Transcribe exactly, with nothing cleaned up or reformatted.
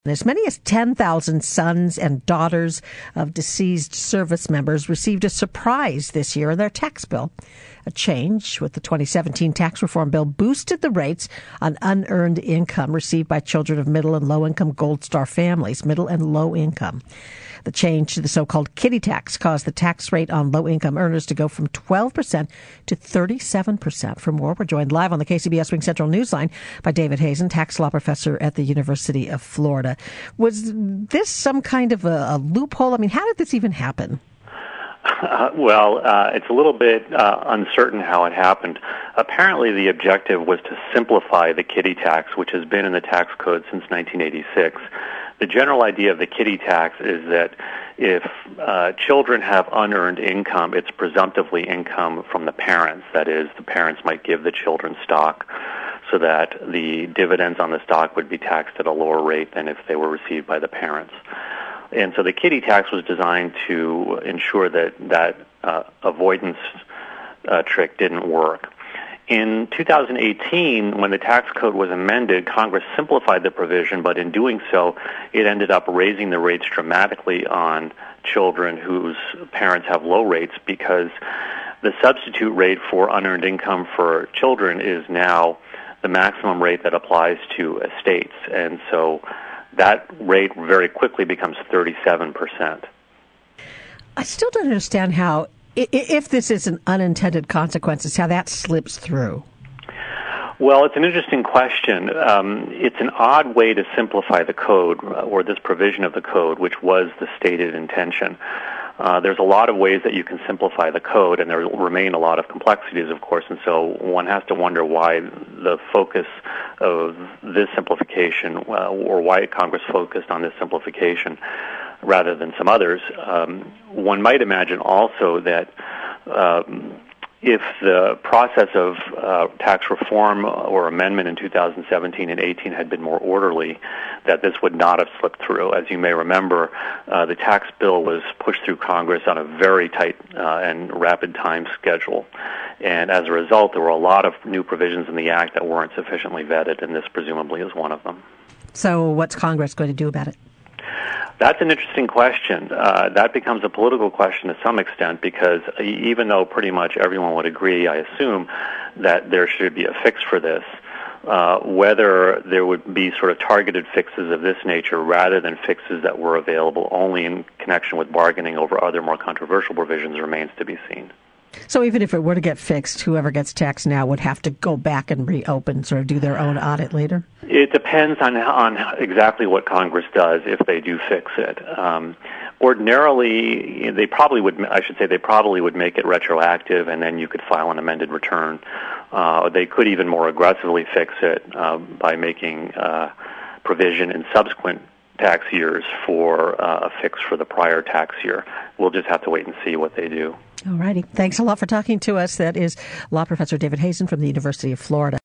As many as ten thousand sons and daughters of deceased service members received a surprise this year in their tax bill. A change with the twenty seventeen tax reform bill boosted the rates on unearned income received by children of middle and low-income Gold Star families, middle and low income. The change to the so-called kiddie tax caused the tax rate on low-income earners to go from twelve percent to thirty-seven percent. For more, we're joined live on the K C B S Wing Central Newsline by David Hazen, tax law professor at the University of Florida. Was this some kind of a, a loophole? I mean, how did this even happen? Uh, well, uh, it's a little bit uh, uncertain how it happened. Apparently, the objective was to simplify the kiddie tax, which has been in the tax code since nineteen eighty-six. The general idea of the kiddie tax is that if uh, children have unearned income, it's presumptively income from the parents. That is, the parents might give the children stock so that the dividends on the stock would be taxed at a lower rate than if they were received by the parents. And so the kiddie tax was designed to ensure that that uh, avoidance uh, trick didn't work. In two thousand eighteen, when the tax code was amended, Congress simplified the provision, but in doing so, it ended up raising the rates dramatically on children whose parents have low rates because the substitute rate for unearned income for children is now the maximum rate that applies to estates. And so that rate very quickly becomes thirty-seven percent. I still don't understand how, if this is an unintended consequences, how that slips through. Well, it's an interesting question. Um, it's an odd way to simplify the code, or this provision of the code, which was the stated intention. Uh, there's a lot of ways that you can simplify the code, and there remain a lot of complexities, of course, and so one has to wonder why the focus of this simplification, uh, or why Congress focused on this simplification rather than some others. Um, one might imagine also that um, if the process of uh, tax reform or amendment in two thousand seventeen and eighteen had been more orderly, that this would not have slipped through. As you may remember, uh, the tax bill was pushed through Congress on a very tight uh, and rapid time schedule. And as a result, there were a lot of new provisions in the Act that weren't sufficiently vetted, and this presumably is one of them. So what's Congress going to do about it? That's an interesting question. Uh, that becomes a political question to some extent because even though pretty much everyone would agree, I assume, that there should be a fix for this, uh, whether there would be sort of targeted fixes of this nature rather than fixes that were available only in connection with bargaining over other more controversial provisions remains to be seen. So even if it were to get fixed, whoever gets taxed now would have to go back and reopen, sort of do their own audit later? It depends on on exactly what Congress does if they do fix it. Um, ordinarily, they probably would, I should say, they probably would make it retroactive, and then you could file an amended return. Uh, they could even more aggressively fix it uh, by making uh, provision in subsequent tax years for uh, a fix for the prior tax year. We'll just have to wait and see what they do. All righty. Thanks a lot for talking to us. That is law professor David Hazen from the University of Florida.